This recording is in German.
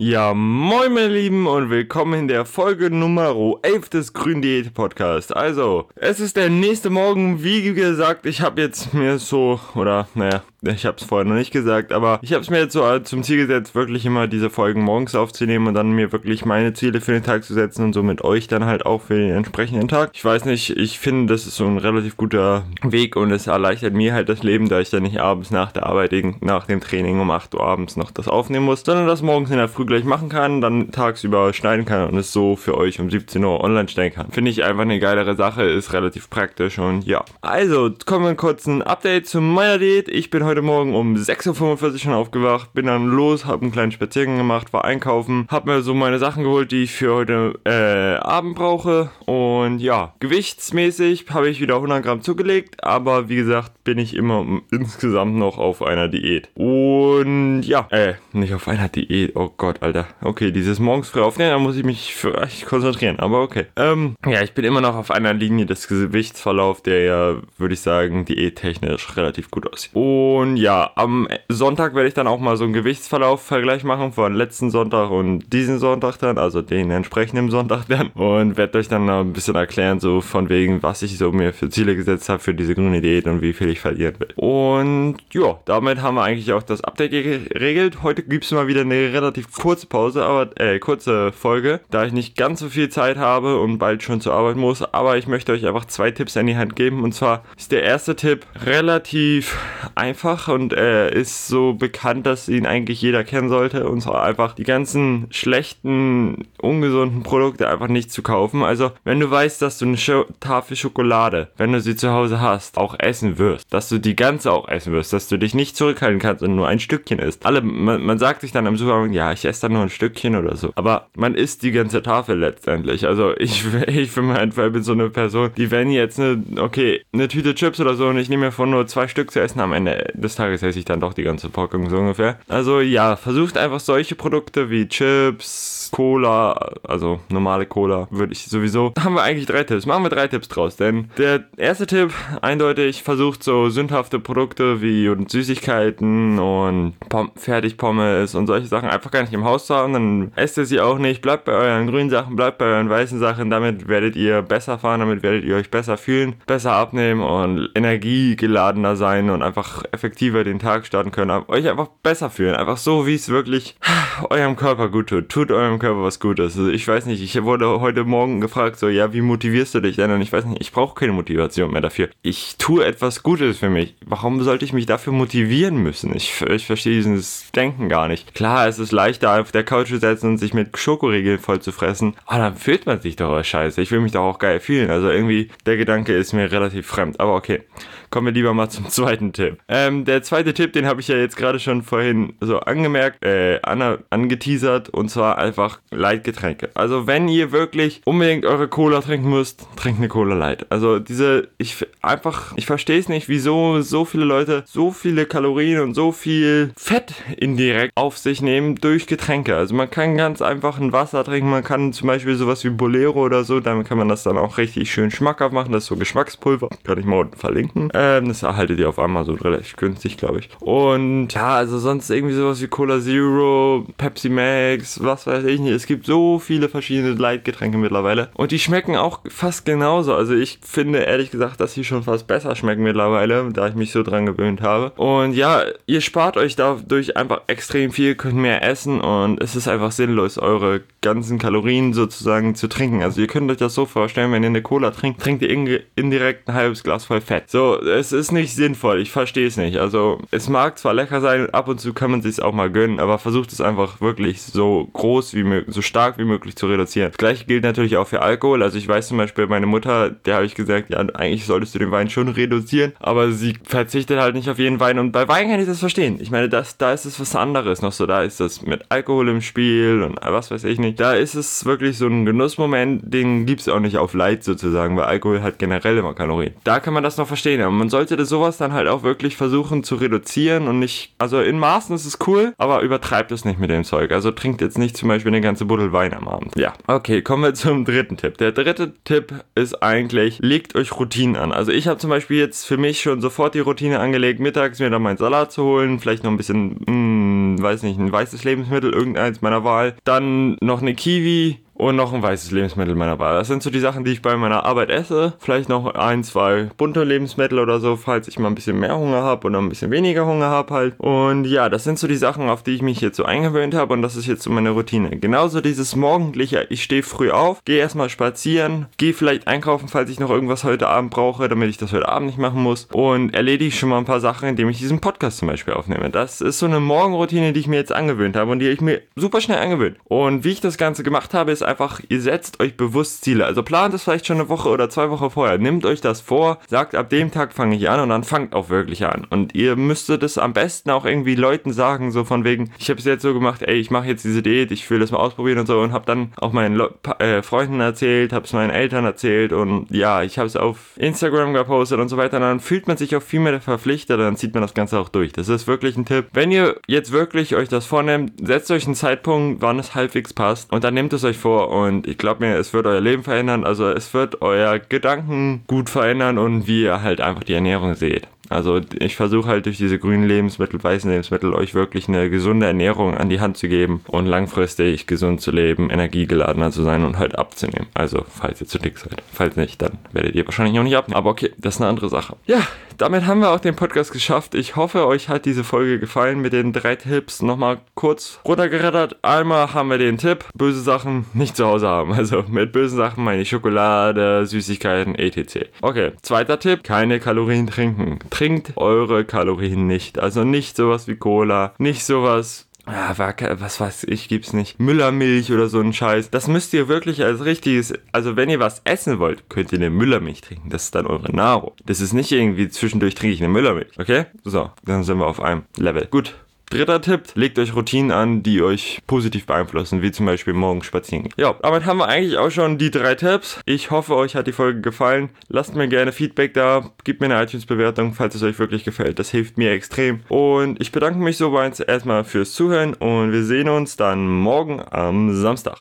Ja, moin meine Lieben und willkommen in der Folge Nummer 11 des Grün Diät Podcast. Also, es ist der nächste Morgen, wie gesagt, ich habe jetzt mir so, ich habe es vorher noch nicht gesagt, aber ich habe es mir jetzt so zum Ziel gesetzt, wirklich immer diese Folgen morgens aufzunehmen und dann mir wirklich meine Ziele für den Tag zu setzen und so mit euch dann halt auch für den entsprechenden Tag. Ich weiß nicht, ich finde, das ist so ein relativ guter Weg und es erleichtert mir halt das Leben, da ich dann nicht abends nach der Arbeit, nach dem Training um 8 Uhr abends noch das aufnehmen muss, sondern das morgens in der Früh gleich machen kann, dann tagsüber schneiden kann und es so für euch um 17 Uhr online stellen kann. Finde ich einfach eine geilere Sache, ist relativ praktisch und ja. Also, kommen wir kurz ein Update zu meiner Diät. Ich bin heute Morgen um 6.45 Uhr schon aufgewacht, bin dann los, habe einen kleinen Spaziergang gemacht, war einkaufen, habe mir so meine Sachen geholt, die ich für heute Abend brauche und ja, gewichtsmäßig habe ich wieder 100 Gramm zugelegt, aber wie gesagt, bin ich immer insgesamt noch auf einer Diät. Und ja, nicht auf einer Diät, oh Gott, Alter. Okay, dieses morgens früh aufnehmen, da muss ich mich für echt konzentrieren, aber okay. Ja, ich bin immer noch auf einer Linie des Gewichtsverlaufs, der ja, würde ich sagen, diättechnisch relativ gut aussieht. Und ja, am Sonntag werde ich dann auch mal so einen Gewichtsverlauf-Vergleich machen von letzten Sonntag und diesen Sonntag dann, also den entsprechenden Sonntag dann. Und werde euch dann ein bisschen erklären, so von wegen, was ich so mir für Ziele gesetzt habe für diese grüne Diät und wie viel ich verlieren will. Und ja, damit haben wir eigentlich auch das Update geregelt. Heute gibt es mal wieder eine relativ kurze Pause, aber kurze Folge, da ich nicht ganz so viel Zeit habe und bald schon zur Arbeit muss, aber ich möchte euch einfach 2 Tipps an die Hand geben und zwar ist der erste Tipp relativ einfach und ist so bekannt, dass ihn eigentlich jeder kennen sollte und zwar einfach die ganzen schlechten, ungesunden Produkte einfach nicht zu kaufen. Also wenn du weißt, dass du eine Tafel Schokolade, wenn du sie zu Hause hast, auch essen wirst, dass du die ganze auch essen wirst, dass du dich nicht zurückhalten kannst und nur ein Stückchen isst. Man sagt sich dann im Supermarkt, ja, ich esse dann nur ein Stückchen oder so. Aber man isst die ganze Tafel letztendlich. Also ich für meinen Fall bin so eine Person, die wenn jetzt eine Tüte Chips oder so und ich nehme mir vor, nur 2 Stück zu essen, am Ende des Tages esse ich dann doch die ganze Packung so ungefähr. Also ja, versucht einfach solche Produkte wie Chips, Cola, also normale Cola, würde ich sowieso. Da haben wir eigentlich 3 Tipps. Machen wir 3 Tipps draus, denn der erste Tipp, eindeutig, versucht so sündhafte Produkte wie Süßigkeiten und Fertigpommes und solche Sachen einfach gar nicht im Haus zu haben, dann esst ihr sie auch nicht, bleibt bei euren grünen Sachen, bleibt bei euren weißen Sachen, damit werdet ihr besser fahren, damit werdet ihr euch besser fühlen, besser abnehmen und energiegeladener sein und einfach effektiver den Tag starten können, euch einfach besser fühlen, einfach so, wie es wirklich eurem Körper gut tut eurem Körper was Gutes. Also ich weiß nicht, ich wurde heute Morgen gefragt, so, ja, wie motivierst du dich denn? Und ich weiß nicht, ich brauche keine Motivation mehr dafür. Ich tue etwas Gutes für mich. Warum sollte ich mich dafür motivieren müssen? Ich verstehe dieses Denken gar nicht. Klar, es ist leichter, auf der Couch zu setzen und sich mit Schokoriegeln voll zu fressen, aber dann fühlt man sich doch auch scheiße. Ich will mich doch auch geil fühlen. Also irgendwie, der Gedanke ist mir relativ fremd. Aber okay, kommen wir lieber mal zum zweiten Tipp. Der zweite Tipp, den habe ich ja jetzt gerade schon vorhin so angemerkt, angeteasert, und zwar einfach Light-Getränke. Also wenn ihr wirklich unbedingt eure Cola trinken müsst, trinkt eine Cola Light. Also ich verstehe es nicht, wieso so viele Leute so viele Kalorien und so viel Fett indirekt auf sich nehmen durch Getränke. Also man kann ganz einfach ein Wasser trinken, man kann zum Beispiel sowas wie Bolero oder so, damit kann man das dann auch richtig schön schmackhaft machen. Das ist so Geschmackspulver, kann ich mal unten verlinken. Das erhaltet ihr auf Amazon relativ günstig, glaube ich. Und ja, also sonst irgendwie sowas wie Cola Zero, Pepsi Max, was weiß ich nicht. Es gibt so viele verschiedene Light-Getränke mittlerweile und die schmecken auch fast genauso. Also ich finde ehrlich gesagt, dass sie schon fast besser schmecken mittlerweile, da ich mich so dran gewöhnt habe. Und ja, ihr spart euch dadurch einfach extrem viel, könnt mehr essen und es ist einfach sinnlos, eure ganzen Kalorien sozusagen zu trinken. Also ihr könnt euch das so vorstellen, wenn ihr eine Cola trinkt ihr indirekt ein halbes Glas voll Fett. So, es ist nicht sinnvoll, ich verstehe es nicht. Also es mag zwar lecker sein und ab und zu kann man sich es auch mal gönnen, aber versucht es einfach wirklich so so stark wie möglich zu reduzieren. Das gleiche gilt natürlich auch für Alkohol. Also ich weiß zum Beispiel, meine Mutter, der habe ich gesagt, ja, eigentlich solltest du den Wein schon reduzieren, aber sie verzichtet halt nicht auf jeden Wein und bei Wein kann ich das verstehen. Ich meine, da ist es was anderes noch so, da ist das mit Alkohol im Spiel und was weiß ich nicht. nicht. Da ist es wirklich so ein Genussmoment, den gibt's auch nicht auf Light sozusagen, weil Alkohol hat generell immer Kalorien. Da kann man das noch verstehen, aber man sollte das sowas dann halt auch wirklich versuchen zu reduzieren und nicht, also in Maßen ist es cool, aber übertreibt es nicht mit dem Zeug. Also trinkt jetzt nicht zum Beispiel eine ganze Buddel Wein am Abend. Ja, okay, kommen wir zum dritten Tipp. Der dritte Tipp ist eigentlich, legt euch Routinen an. Also ich habe zum Beispiel jetzt für mich schon sofort die Routine angelegt, mittags mir dann meinen Salat zu holen, vielleicht noch ein bisschen, weiß nicht, ein weißes Lebensmittel, irgendeins meiner Wahl, dann noch eine Kiwi und noch ein weißes Lebensmittel meiner Wahl. Das sind so die Sachen, die ich bei meiner Arbeit esse. Vielleicht noch 1, 2 bunte Lebensmittel oder so, falls ich mal ein bisschen mehr Hunger habe oder ein bisschen weniger Hunger habe halt. Und ja, das sind so die Sachen, auf die ich mich jetzt so eingewöhnt habe und das ist jetzt so meine Routine. Genauso dieses morgendliche, ich stehe früh auf, gehe erstmal spazieren, gehe vielleicht einkaufen, falls ich noch irgendwas heute Abend brauche, damit ich das heute Abend nicht machen muss und erledige schon mal ein paar Sachen, indem ich diesen Podcast zum Beispiel aufnehme. Das ist so eine Morgenroutine, die ich mir jetzt angewöhnt habe und die ich mir super schnell angewöhnt. Und wie ich das Ganze gemacht habe, ist einfach, ihr setzt euch bewusst Ziele. Also plant es vielleicht schon eine Woche oder 2 Wochen vorher. Nehmt euch das vor, sagt, ab dem Tag fange ich an und dann fangt auch wirklich an. Und ihr müsstet es am besten auch irgendwie Leuten sagen, so von wegen, ich habe es jetzt so gemacht, ey, ich mache jetzt diese Diät, ich will das mal ausprobieren und so und habe dann auch meinen Freunden erzählt, habe es meinen Eltern erzählt und ja, ich habe es auf Instagram gepostet und so weiter. Und dann fühlt man sich auch viel mehr verpflichtet, dann zieht man das Ganze auch durch. Das ist wirklich ein Tipp. Wenn ihr jetzt wirklich euch das vornehmt, setzt euch einen Zeitpunkt, wann es halbwegs passt und dann nehmt es euch vor und ich glaube mir, es wird euer Leben verändern, also es wird euer Gedankengut verändern und wie ihr halt einfach die Ernährung seht. Also ich versuche halt durch diese grünen Lebensmittel, weißen Lebensmittel euch wirklich eine gesunde Ernährung an die Hand zu geben und langfristig gesund zu leben, energiegeladener zu sein und halt abzunehmen. Also falls ihr zu dick seid. Falls nicht, dann werdet ihr wahrscheinlich auch nicht abnehmen. Aber okay, das ist eine andere Sache. Ja, damit haben wir auch den Podcast geschafft. Ich hoffe, euch hat diese Folge gefallen mit den 3 Tipps. Nochmal kurz runtergerattert. Einmal haben wir den Tipp, böse Sachen nicht zu Hause haben. Also mit bösen Sachen meine ich Schokolade, Süßigkeiten, etc. Okay, zweiter Tipp, keine Kalorien trinken. Trinkt eure Kalorien nicht. Also nicht sowas wie Cola, nicht sowas, was weiß ich, gibt's nicht. Müllermilch oder so ein Scheiß. Das müsst ihr wirklich als richtiges, also wenn ihr was essen wollt, könnt ihr eine Müllermilch trinken. Das ist dann eure Nahrung. Das ist nicht irgendwie zwischendurch trinke ich eine Müllermilch. Okay? So, dann sind wir auf einem Level. Gut. Dritter Tipp, legt euch Routinen an, die euch positiv beeinflussen, wie zum Beispiel morgens spazieren gehen. Ja, damit haben wir eigentlich auch schon die 3 Tipps. Ich hoffe, euch hat die Folge gefallen. Lasst mir gerne Feedback da, gebt mir eine iTunes-Bewertung, falls es euch wirklich gefällt. Das hilft mir extrem. Und ich bedanke mich soweit erstmal fürs Zuhören und wir sehen uns dann morgen am Samstag.